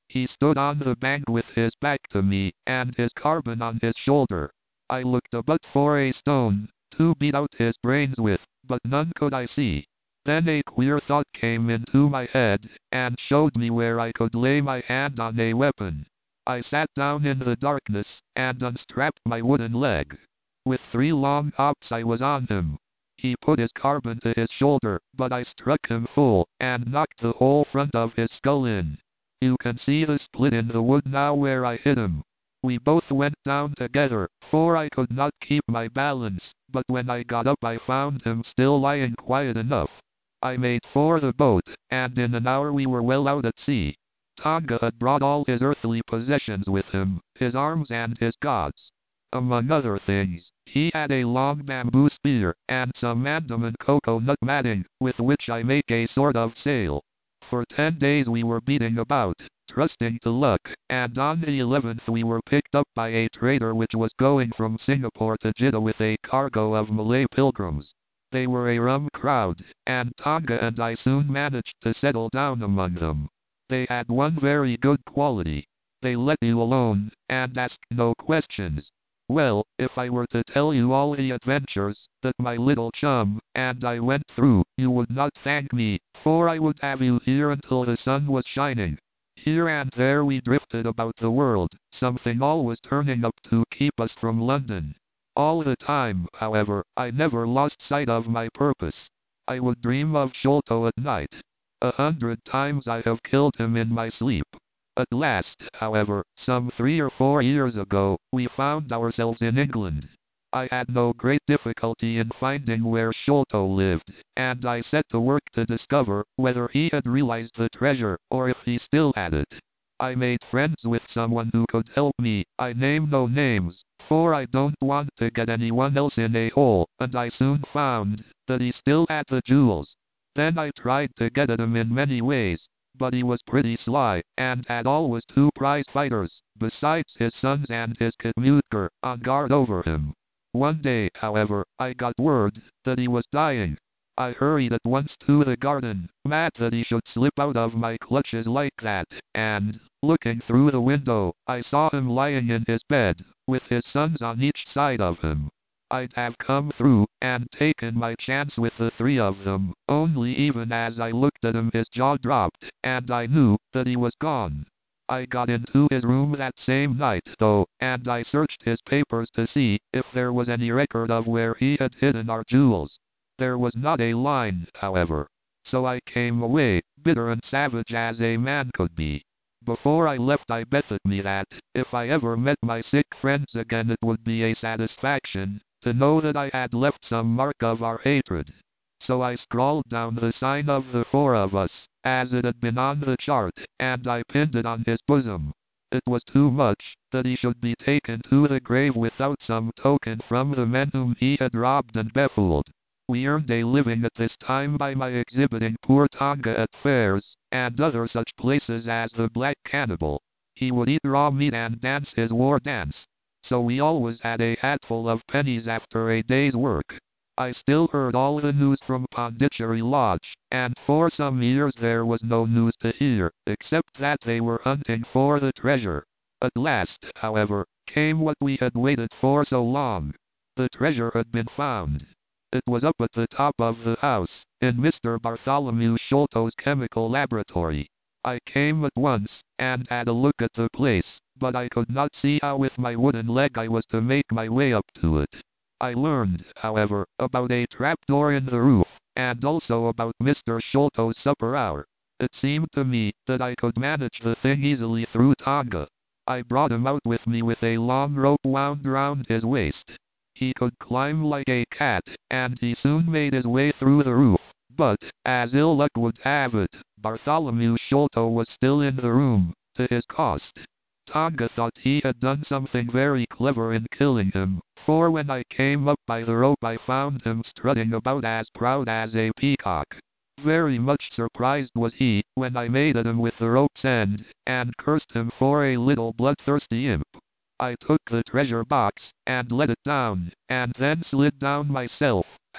He stood on the bank with his back to me, and his carbine on his shoulder. I looked about for a stone, to beat out his brains with, but none could I see. Then a queer thought came into my head, and showed me where I could lay my hand on a weapon. I sat down in the darkness, and unstrapped my wooden leg. With three long hops I was on him. He put his carbine to his shoulder, but I struck him full, and knocked the whole front of his skull in. You can see the split in the wood now where I hit him. We both went down together, for I could not keep my balance, but when I got up I found him still lying quiet enough. I made for the boat, and in an hour we were well out at sea. Tonga had brought all his earthly possessions with him, his arms and his gods. Among other things, he had a long bamboo spear, and some Andaman cocoa-nut matting, with which I make a sort of sail. For ten days we were beating about, trusting to luck, and on the eleventh we were picked up by a trader which was going from Singapore to Jeddah with a cargo of Malay pilgrims. They were a rum crowd, and Tonga and I soon managed to settle down among them. They had one very good quality. They let you alone, and asked no questions. Well, if I were to tell you all the adventures that my little chum and I went through, you would not thank me, for I would have you here until the sun was shining. Here and there we drifted about the world, something always turning up to keep us from London. All the time, however, I never lost sight of my purpose. I would dream of Sholto at night. A hundred times I have killed him in my sleep. At last, however, some three or four years ago, we found ourselves in England. I had no great difficulty in finding where Sholto lived, and I set to work to discover whether he had realized the treasure, or if he still had it. I made friends with someone who could help me. I name no names, for I don't want to get anyone else in a hole, and I soon found that he still had the jewels. Then I tried to get at him in many ways, but he was pretty sly, and had always two prize fighters, besides his sons and his Khitmutgar, on guard over him. One day, however, I got word that he was dying. I hurried at once to the garden, mad that he should slip out of my clutches like that, and, looking through the window, I saw him lying in his bed, with his sons on each side of him. I'd have come through, and taken my chance with the three of them, only even as I looked at him his jaw dropped, and I knew that he was gone. I got into his room that same night, though, and I searched his papers to see if there was any record of where he had hidden our jewels. There was not a line, however. So I came away, bitter and savage as a man could be. Before I left I betted me that, if I ever met my sick friends again, it would be a satisfaction to know that I had left some mark of our hatred. So I scrawled down the sign of the four of us, as it had been on the chart, and I pinned it on his bosom. It was too much that he should be taken to the grave without some token from the men whom he had robbed and befooled. We earned a living at this time by my exhibiting poor Tonga at fairs, and other such places as the Black Cannibal. He would eat raw meat and dance his war dance. So we always had a hatful of pennies after a day's work. I still heard all the news from Pondicherry Lodge, and for some years there was no news to hear, except that they were hunting for the treasure. At last, however, came what we had waited for so long. The treasure had been found. It was up at the top of the house, in Mister Bartholomew Sholto's chemical laboratory. I came at once, and had a look at the place, but I could not see how with my wooden leg I was to make my way up to it. I learned, however, about a trapdoor in the roof, and also about Mister Sholto's supper hour. It seemed to me that I could manage the thing easily through Tonga. I brought him out with me with a long rope wound round his waist. He could climb like a cat, and he soon made his way through the roof. But, as ill luck would have it, Bartholomew Sholto was still in the room, to his cost. Tonga thought he had done something very clever in killing him, for when I came up by the rope I found him strutting about as proud as a peacock. Very much surprised was he, when I made at him with the rope's end, and cursed him for a little bloodthirsty imp. I took the treasure box, and let it down, and then slid down myself,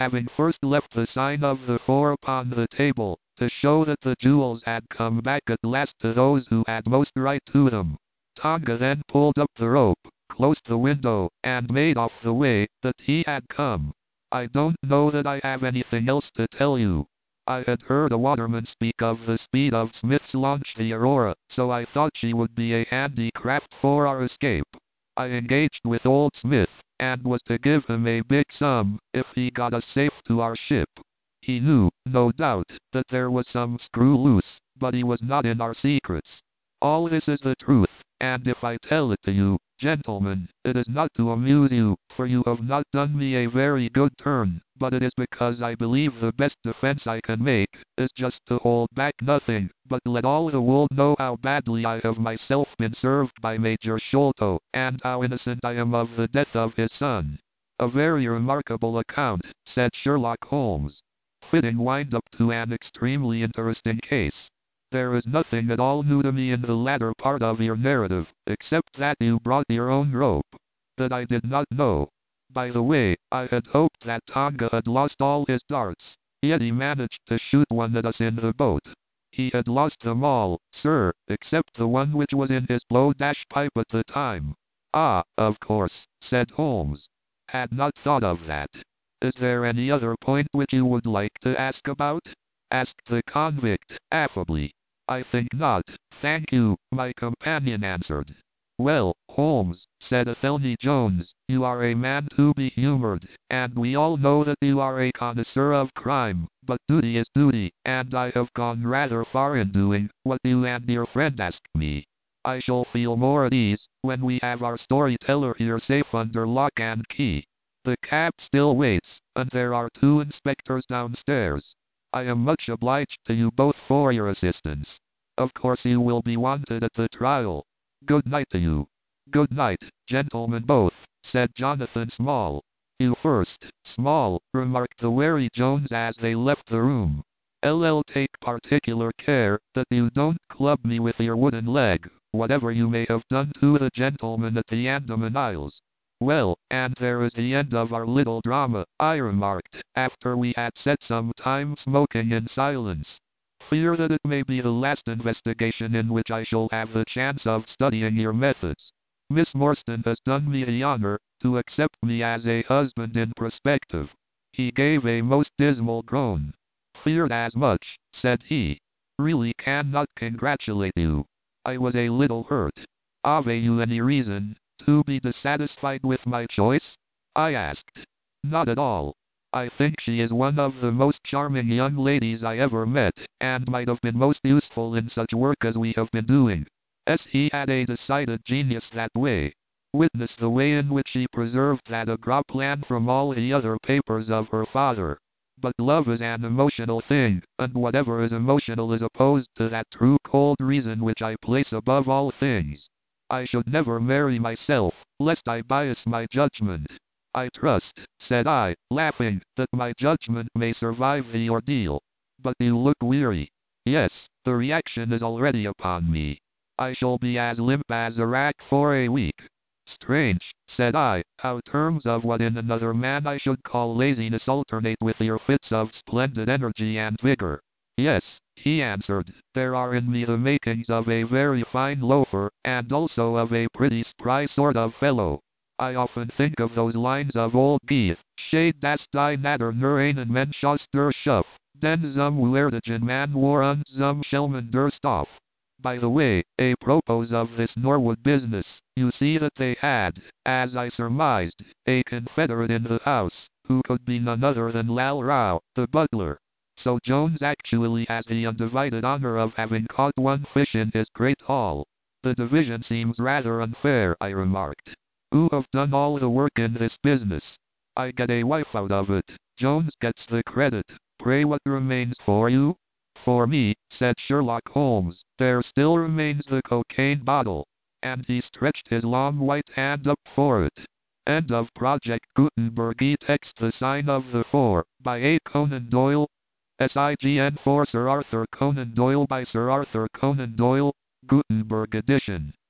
having first left the sign of the four upon the table, to show that the jewels had come back at last to those who had most right to them. Tonga then pulled up the rope, closed the window, and made off the way that he had come. I don't know that I have anything else to tell you. I had heard a waterman speak of the speed of Smith's launch, the Aurora, so I thought she would be a handy craft for our escape. I engaged with old Smith, and was to give him a big sum if he got us safe to our ship. He knew, no doubt, that there was some screw loose, but he was not in our secrets. All this is the truth, and if I tell it to you, gentlemen, it is not to amuse you, for you have not done me a very good turn, but it is because I believe the best defense I can make is just to hold back nothing, but let all the world know how badly I have myself been served by Major Sholto, and how innocent I am of the death of his son. A very remarkable account, said Sherlock Holmes. Fitting wind-up to an extremely interesting case. There is nothing at all new to me in the latter part of your narrative, except that you brought your own rope. That I did not know. By the way, I had hoped that Tonga had lost all his darts, yet he managed to shoot one at us in the boat. He had lost them all, sir, except the one which was in his blow-dash pipe at the time. Ah, of course, said Holmes. Had not thought of that. Is there any other point which you would like to ask about? Asked the convict, affably. I think not, thank you, my companion answered. Well, Holmes, said Athelney Jones, you are a man to be humored, and we all know that you are a connoisseur of crime, but duty is duty, and I have gone rather far in doing what you and your friend asked me. I shall feel more at ease when we have our storyteller here safe under lock and key. The cab still waits, and there are two inspectors downstairs. I am much obliged to you both for your assistance. Of course you will be wanted at the trial. Good night to you. Good night, gentlemen both, said Jonathan Small. You first, Small, remarked the wary Jones as they left the room. I'll take particular care that you don't club me with your wooden leg, whatever you may have done to the gentleman at the Andaman Isles. Well, and there is the end of our little drama, I remarked, after we had sat some time smoking in silence. Fear that it may be the last investigation in which I shall have the chance of studying your methods. Miss Morstan has done me the honor to accept me as a husband in prospective. He gave a most dismal groan. Feared as much, said he. Really cannot congratulate you. I was a little hurt. Have you any reason to be dissatisfied with my choice? I asked. Not at all. I think she is one of the most charming young ladies I ever met, and might have been most useful in such work as we have been doing. As he had a decided genius that way. Witness the way in which she preserved that agro plan from all the other papers of her father. But love is an emotional thing, and whatever is emotional is opposed to that true cold reason which I place above all things. I should never marry myself, lest I bias my judgment. I trust, said I, laughing, that my judgment may survive the ordeal. But you look weary. Yes, the reaction is already upon me. I shall be as limp as a rack for a week. Strange, said I, how terms of what in another man I should call laziness alternate with your fits of splendid energy and vigor. Yes, he answered, there are in me the makings of a very fine loafer, and also of a pretty spry sort of fellow. I often think of those lines of old Goethe, Shade das die natter nur einen Mensch aus der Schuff, den zum Werdigen man war und zum Schelmen der Stoff. By the way, a propos of this Norwood business, you see that they had, as I surmised, a confederate in the house, who could be none other than Lal Rao, the butler. So Jones actually has the undivided honor of having caught one fish in his great haul. The division seems rather unfair, I remarked. Who have done all the work in this business? I get a wife out of it. Jones gets the credit. Pray what remains for you? For me, said Sherlock Holmes, there still remains the cocaine bottle. And he stretched his long white hand up for it. End of Project Gutenberg. E-text The Sign of the Four, by A. Conan Doyle. S I G N for Sir Arthur Conan Doyle by Sir Arthur Conan Doyle, Gutenberg edition.